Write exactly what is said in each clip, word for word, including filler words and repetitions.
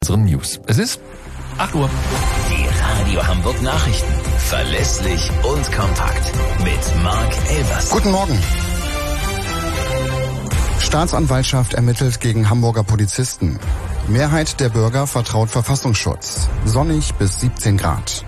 Unseren News. Es ist acht Uhr. Die Radio Hamburg Nachrichten. Verlässlich und kompakt. Mit Marc Elvers. Guten Morgen. Staatsanwaltschaft ermittelt gegen Hamburger Polizisten. Mehrheit der Bürger vertraut Verfassungsschutz. Sonnig bis siebzehn Grad.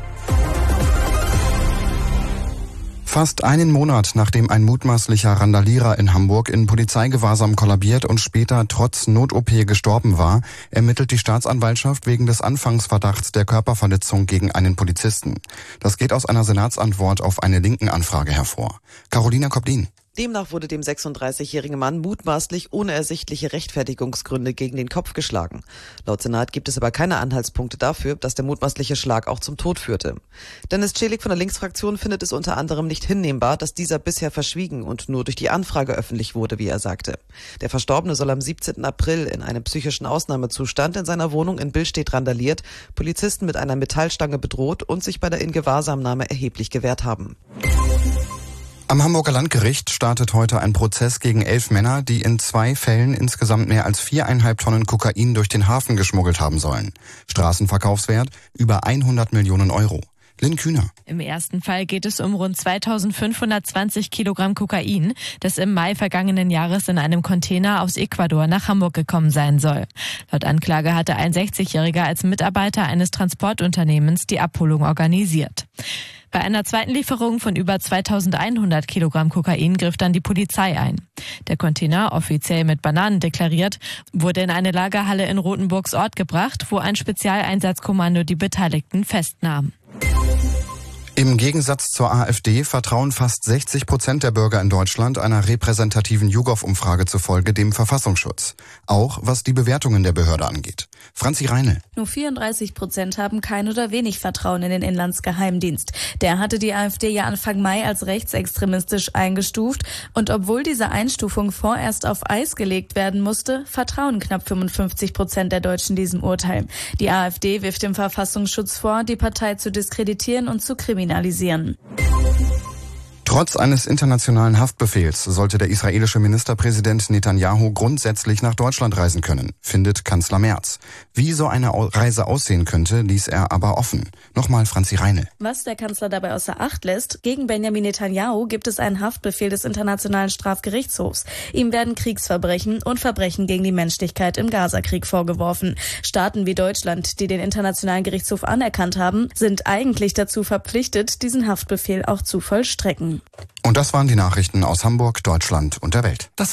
Fast einen Monat nachdem ein mutmaßlicher Randalierer in Hamburg in Polizeigewahrsam kollabiert und später trotz Not-O P gestorben war, ermittelt die Staatsanwaltschaft wegen des Anfangsverdachts der Körperverletzung gegen einen Polizisten. Das geht aus einer Senatsantwort auf eine Linken-Anfrage hervor. Carolina Koblin. Demnach wurde dem sechsunddreißigjährigen Mann mutmaßlich ohne ersichtliche Rechtfertigungsgründe gegen den Kopf geschlagen. Laut Senat gibt es aber keine Anhaltspunkte dafür, dass der mutmaßliche Schlag auch zum Tod führte. Dennis Celik von der Linksfraktion findet es unter anderem nicht hinnehmbar, dass dieser bisher verschwiegen und nur durch die Anfrage öffentlich wurde, wie er sagte. Der Verstorbene soll am siebzehnten April in einem psychischen Ausnahmezustand in seiner Wohnung in Billstedt randaliert, Polizisten mit einer Metallstange bedroht und sich bei der Ingewahrsamnahme erheblich gewehrt haben. Am Hamburger Landgericht startet heute ein Prozess gegen elf Männer, die in zwei Fällen insgesamt mehr als viereinhalb Tonnen Kokain durch den Hafen geschmuggelt haben sollen. Straßenverkaufswert über hundert Millionen Euro. Lynn Kühner. Im ersten Fall geht es um rund zweitausendfünfhundertzwanzig Kilogramm Kokain, das im Mai vergangenen Jahres in einem Container aus Ecuador nach Hamburg gekommen sein soll. Laut Anklage hatte ein sechzigjähriger als Mitarbeiter eines Transportunternehmens die Abholung organisiert. Bei einer zweiten Lieferung von über zweitausendeinhundert Kilogramm Kokain griff dann die Polizei ein. Der Container, offiziell mit Bananen deklariert, wurde in eine Lagerhalle in Rothenburgs Ort gebracht, wo ein Spezialeinsatzkommando die Beteiligten festnahm. Im Gegensatz zur AfD vertrauen fast sechzig Prozent der Bürger in Deutschland einer repräsentativen YouGov-Umfrage zufolge dem Verfassungsschutz. Auch was die Bewertungen der Behörde angeht. Franzi Reinl. Nur vierunddreißig Prozent haben kein oder wenig Vertrauen in den Inlandsgeheimdienst. Der hatte die AfD ja Anfang Mai als rechtsextremistisch eingestuft. Und obwohl diese Einstufung vorerst auf Eis gelegt werden musste, vertrauen knapp fünfundfünfzig Prozent der Deutschen diesem Urteil. Die AfD wirft dem Verfassungsschutz vor, die Partei zu diskreditieren und zu kriminalisieren. Trotz eines internationalen Haftbefehls sollte der israelische Ministerpräsident Netanyahu grundsätzlich nach Deutschland reisen können, findet Kanzler Merz. Wie so eine Reise aussehen könnte, ließ er aber offen. Nochmal Franzi Reinl. Was der Kanzler dabei außer Acht lässt, gegen Benjamin Netanyahu gibt es einen Haftbefehl des Internationalen Strafgerichtshofs. Ihm werden Kriegsverbrechen und Verbrechen gegen die Menschlichkeit im Gazakrieg vorgeworfen. Staaten wie Deutschland, die den Internationalen Gerichtshof anerkannt haben, sind eigentlich dazu verpflichtet, diesen Haftbefehl auch zu vollstrecken. Und das waren die Nachrichten aus Hamburg, Deutschland und der Welt. Das